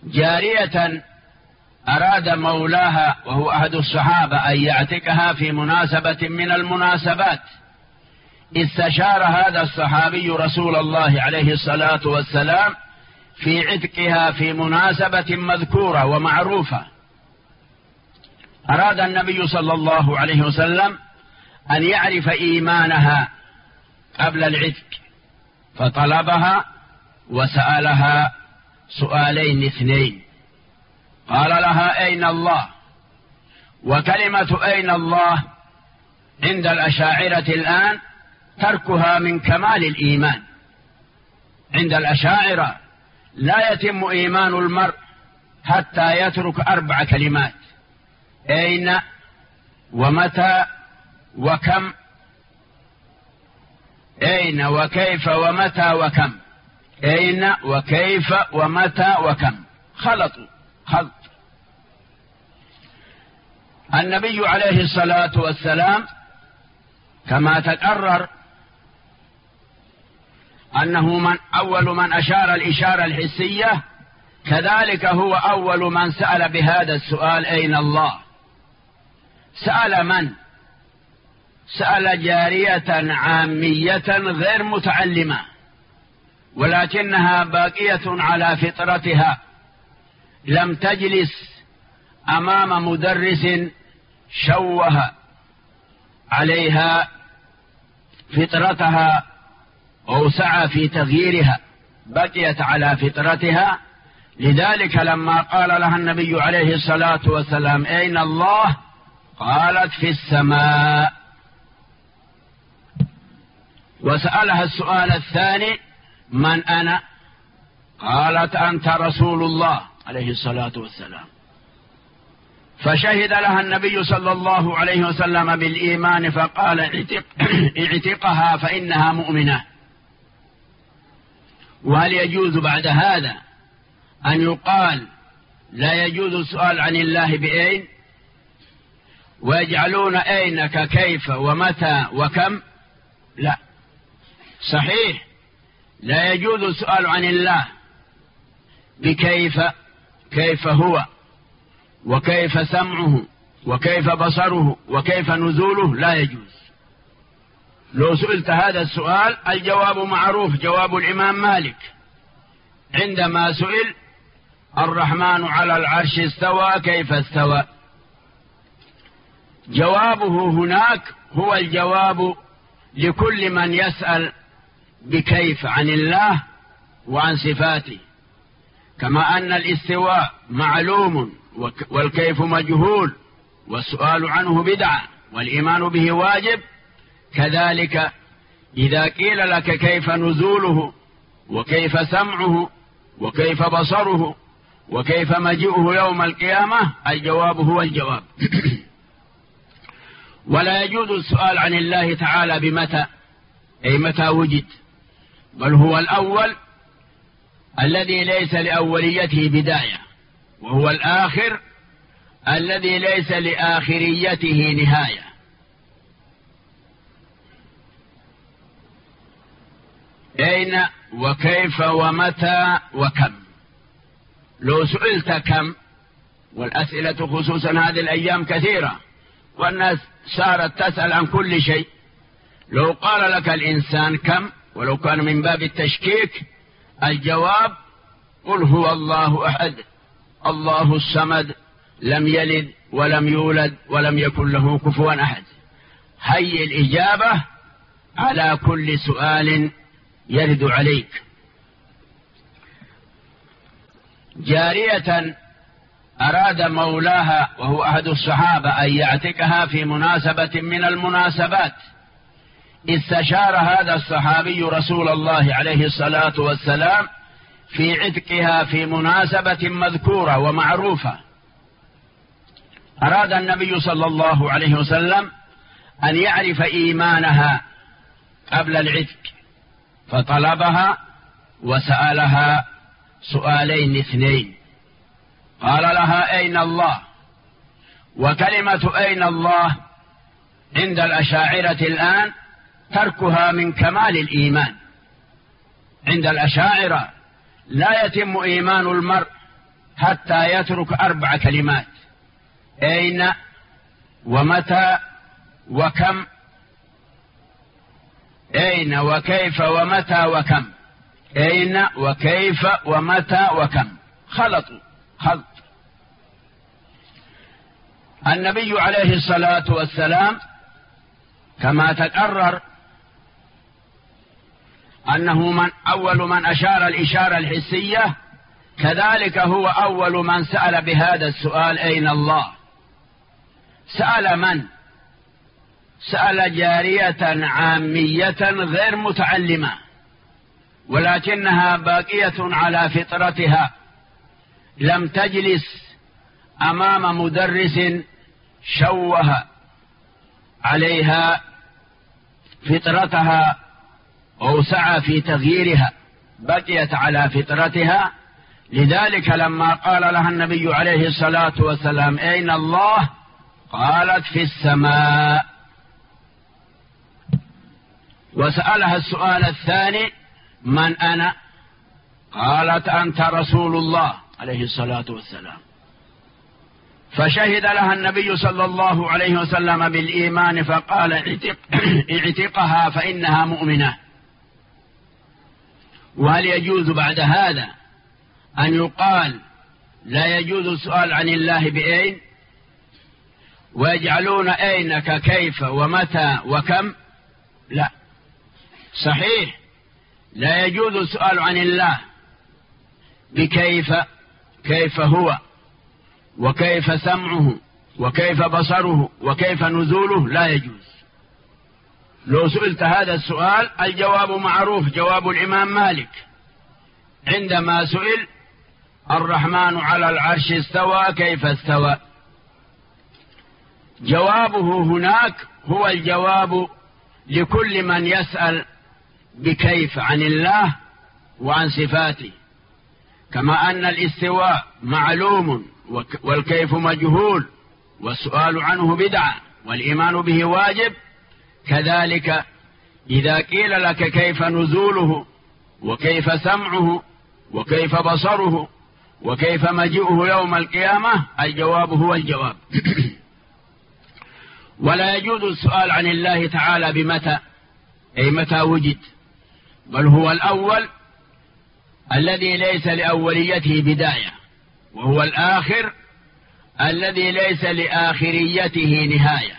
جارية أراد مولاها وهو أحد الصحابة أن يعتقها في مناسبة من المناسبات، استشار هذا الصحابي رسول الله عليه الصلاة والسلام في عتقها في مناسبة مذكورة ومعروفة. أراد النبي صلى الله عليه وسلم أن يعرف إيمانها قبل العتق، فطلبها وسألها سؤالين اثنين. قال لها: أين الله؟ وكلمة أين الله عند الأشاعرة الآن تركها من كمال الإيمان. عند الأشاعرة لا يتم إيمان المرء حتى يترك 4 كلمات: أين ومتى وكم، أين وكيف ومتى وكم، أين وكيف ومتى وكم. خلط. النبي عليه الصلاة والسلام كما تقرر أنه أول من أشار الإشارة الحسية، كذلك هو أول من سأل بهذا السؤال: أين الله؟ سأل من؟ سأل جارية عامية غير متعلمة، ولكنها باقية على فطرتها، لم تجلس أمام مدرس شوه عليها فطرتها أو سعى في تغييرها، بقيت على فطرتها. لذلك لما قال لها النبي عليه الصلاة والسلام: أين الله؟ قالت: في السماء. وسألها السؤال الثاني: من أنا؟ قالت: أنت رسول الله عليه الصلاة والسلام. فشهد لها النبي صلى الله عليه وسلم بالإيمان، فقال: اعتقها فإنها مؤمنة. وهل يجوز بعد هذا أن يقال لا يجوز السؤال عن الله بأين، ويجعلون أين ككيف ومتى وكم؟ لا، صحيح لا يجوز السؤال عن الله بكيف، كيف هو وكيف سمعه وكيف بصره وكيف نزوله، لا يجوز. لو سئلت هذا السؤال الجواب معروف، جواب الإمام مالك عندما سئل: الرحمن على العرش استوى، كيف استوى؟ جوابه هناك هو الجواب لكل من يسأل بكيف عن الله وعن صفاته، كما أن الاستواء معلوم والكيف مجهول والسؤال عنه بدعة والإيمان به واجب، كذلك إذا قيل لك كيف نزوله وكيف سمعه وكيف بصره وكيف مجيئه يوم القيامة، الجواب هو الجواب. ولا يجوز السؤال عن الله تعالى بمتى، أي متى وجد، بل هو الأول الذي ليس لأوليته بداية، وهو الآخر الذي ليس لآخريته نهاية. أين وكيف ومتى وكم. لو سئلت كم، والأسئلة خصوصا هذه الأيام كثيرة والناس صارت تسأل عن كل شيء، لو قال لك الإنسان كم ولو كان من باب التشكيك، الجواب: قل هو الله أحد الله الصمد لم يلد ولم يولد ولم يكن له كفوا أحد. هي الإجابة على كل سؤال يرد عليك. جارية أراد مولاها وهو أحد الصحابة أن يعتقها في مناسبة من المناسبات، استشار هذا الصحابي رسول الله عليه الصلاة والسلام في عتقها في مناسبة مذكورة ومعروفة. أراد النبي صلى الله عليه وسلم أن يعرف إيمانها قبل العتق، فطلبها وسألها سؤالين اثنين. قال لها: أين الله؟ وكلمة أين الله عند الأشاعرة الآن تركها من كمال الإيمان. عند الأشاعرة لا يتم إيمان المرء حتى يترك 4 كلمات: أين ومتى وكم، أين وكيف ومتى وكم، أين وكيف ومتى وكم. خلط. النبي عليه الصلاة والسلام كما تقرر أنه أول من أشار الإشارة الحسية، كذلك هو أول من سأل بهذا السؤال: أين الله؟ سأل من؟ سأل جارية عامية غير متعلمة، ولكنها باقية على فطرتها، لم تجلس أمام مدرس شوه عليها فطرتها أو سعى في تغييرها، بقيت على فطرتها. لذلك لما قال لها النبي عليه الصلاة والسلام: أين الله؟ قالت: في السماء. وسألها السؤال الثاني: من أنا؟ قالت: أنت رسول الله عليه الصلاة والسلام. فشهد لها النبي صلى الله عليه وسلم بالإيمان، فقال: اعتقها فإنها مؤمنة. وهل يجوز بعد هذا أن يقال لا يجوز السؤال عن الله بأين، ويجعلون أين ككيف ومتى وكم؟ لا، صحيح لا يجوز السؤال عن الله بكيف، كيف هو، وكيف سمعه، وكيف بصره، وكيف نزوله، لا يجوز. لو سئلت هذا السؤال الجواب معروف، جواب الإمام مالك عندما سئل: الرحمن على العرش استوى، كيف استوى؟ جوابه هناك هو الجواب لكل من يسأل بكيف عن الله وعن صفاته، كما أن الاستواء معلوم والكيف مجهول، والسؤال عنه بدعة والإيمان به واجب. كذلك إذا قيل لك كيف نزوله، وكيف سمعه، وكيف بصره، وكيف مجيئه يوم القيامة، الجواب هو الجواب. ولا يجوز السؤال عن الله تعالى بمتى، أي متى وجد، بل هو الأول الذي ليس لأوليته بداية، وهو الآخر الذي ليس لآخريته نهاية.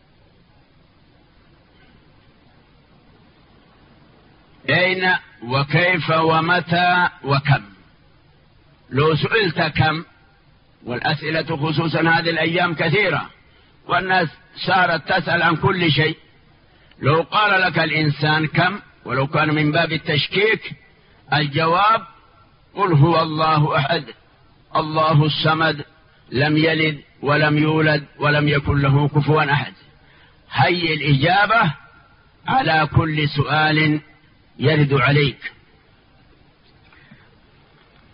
أين وكيف ومتى وكم. لو سئلت كم، والأسئلة خصوصا هذه الأيام كثيرة والناس صارت تسأل عن كل شيء، لو قال لك الإنسان كم ولو كان من باب التشكيك، الجواب: قل هو الله أحد الله الصمد لم يلد ولم يولد ولم يكن له كفوا أحد. هي الإجابة على كل سؤال يرد عليك.